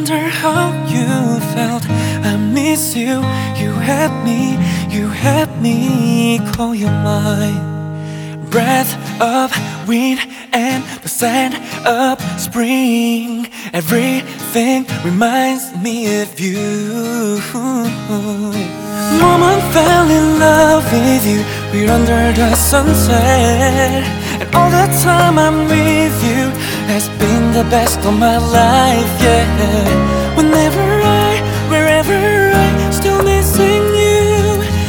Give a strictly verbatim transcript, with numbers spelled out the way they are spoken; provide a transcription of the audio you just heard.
wonder how you felt. I miss you, you had me, you had me call you mine. Breath of wind and the scent of spring, everything reminds me of you. Moment fell in love with you, we're under the sunset, and all the time I'm with you has been the best of my life, yeah. Whenever